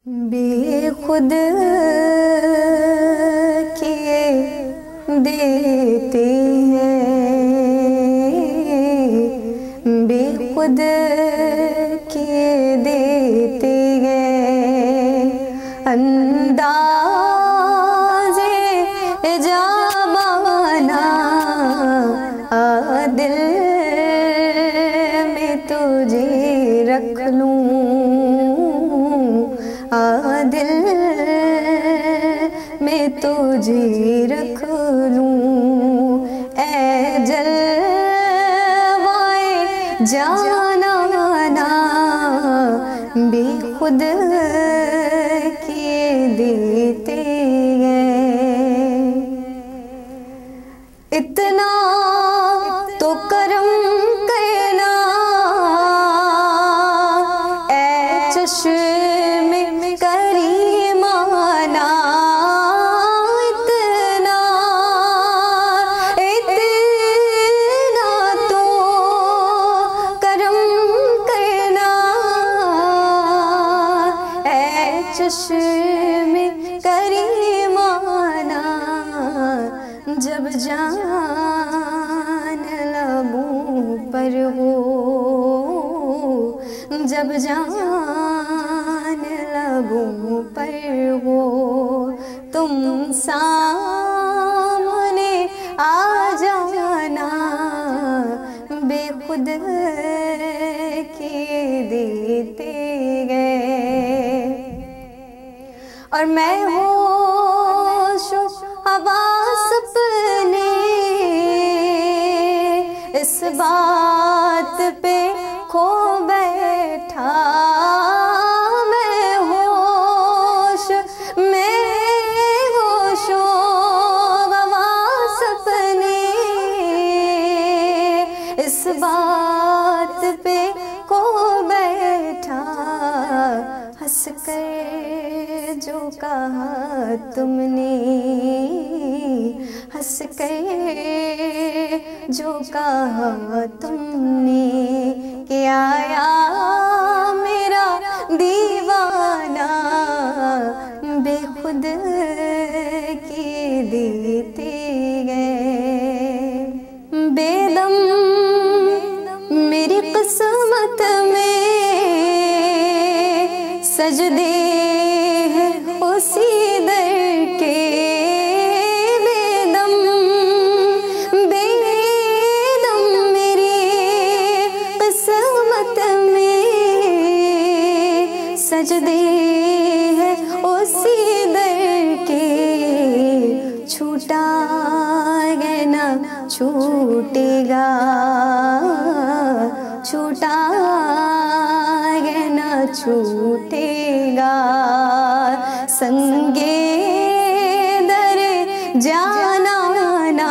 बेखुद किए देते हैं, बेखुद किए देते हैं, अंदाज़े जाबाना दिल में तुझे रख लूं, दिल में तुझे रख लूं। ऐ जलवाए जाना ना बेखुद किए देते हैं। इतना तो करम करना ऐ चश्मे करीमाना, इतना तो करम करना ऐ चश्मे करीमाना, जब जान लबों पर हो, जब जान लबों पर हो, तुम सामने आ जाना बेखुद किए देते गए। और मैं होशो हवास अपने इस बात पे खो बैठा, मैं होशो हवास अपने इस बात पे खो बैठा। हंस कर जो कहा तुमने, हंस कर जो कहा तुमने कि आया मेरा दीवाना बेखुद किए देते गए। बेदम मेरी किस्मत में सजदे हैं उसी दर के, बेदम मेरी किस्मत में सजदे हैं उसी दर के। छूटा है ना छूटेगा, छूटा है ना छूटेगा, संगे दर जाना ना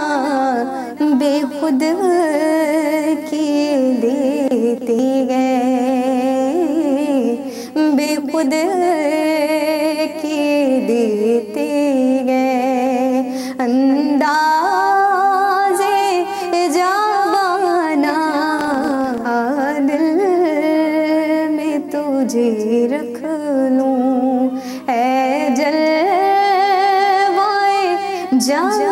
बेखुद किए देते गए, बेखुद किए देते गए। अंदाज़े जाबाना दिल में तुझे रख लूं, ऐ जलवाए जाना